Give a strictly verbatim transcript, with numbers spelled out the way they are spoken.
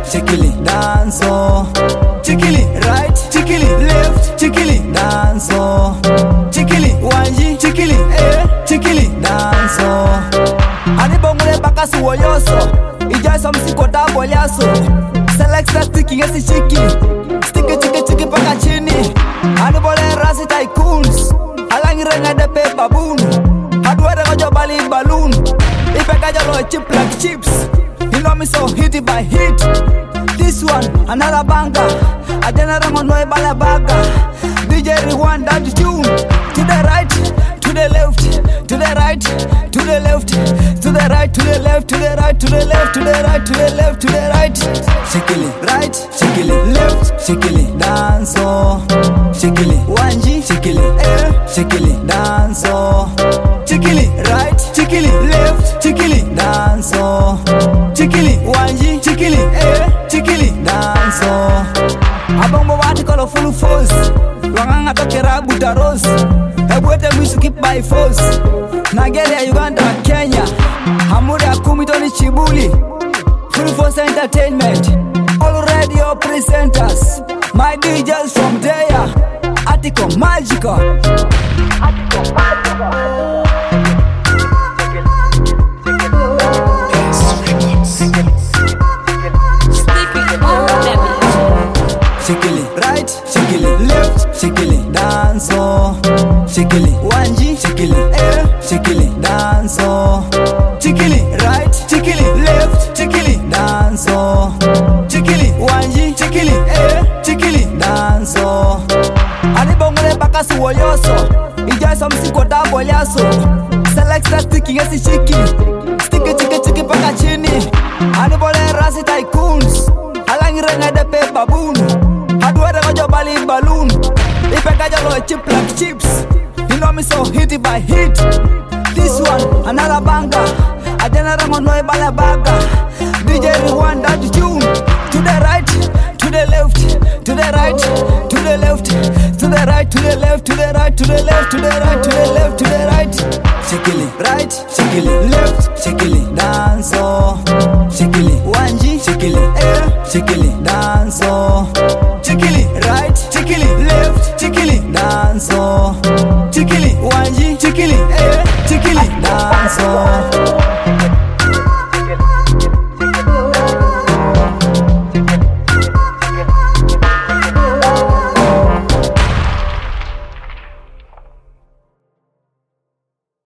shikili, dance oh. Chikili, right, chikili, left, chikili, dance oh. Chikili, wanji, chikili, eh, chikili, dance oh. Anibongole baka suwoyoso, ijaso msiko dabo liaso. Selecta sticky ngesi chiki, sticky chiki chiki paka chini. Anibole rasi tycoons, alangirenga de pe baboon. Hadwere gojo bali balloon, ipeka jalo chip like chips. You know me so hit it by hit. This one, another banger. I generate my noise by the bagger. D J rewind that tune. To the right, to the left, to the right, to the left, to the right, to the left, to the right, to the left, to the right, to the left, to the right. Shikili, right, shikili, left, shikili, dance oh. Shikili, wanji, shikili, eh, shikili, dance oh. Chikili, right, chikili, left, chikili, dance oh. Chikili, wanji, chikili, eh, chikili, dance oh. Abongo wati kolo full force, wanganga tokera buta rose. Ebwete mwisu keep by force. Nigeria, Uganda, Kenya, Hamuri Akumi Tony Chibuli. Full force entertainment, all radio presenters. My D Js from there, Atiko Magical. Atiko Magical. Shikili, right, shikili, left, shikili, dance oh. Shikili, wanji, shikili, eh, shikili, dance oh. Shikili, right, shikili, left, shikili, dance oh. Shikili, wanji, shikili, eh, shikili, dance oh. Anibongole baka suwoyoso, ijaso msiko dabo liaso. Selecta sticky ngesi chiki, sticky chiki chiki paka chini. Anibole rasi tycoons, alangirenga de pe baboon. Hadwere gojo bali balloon, ipeka jalo chip like chips. You know me so hit it by hit. This one, another banger. I generate my noise by the bagger. D J rewind that tune. To the right, to the left, to the right, to the left, to the right, to the left, to the right, to the left, to the right, to the left, to the right. Shikili, right, shikili, left, shikili, dance oh. Shikili, wanji, shikili, eh, shikili, dance oh. Chikili, right, chikili, left, chikili, dance oh. Chikili, wanji, chikili, eh, chikili, dance oh.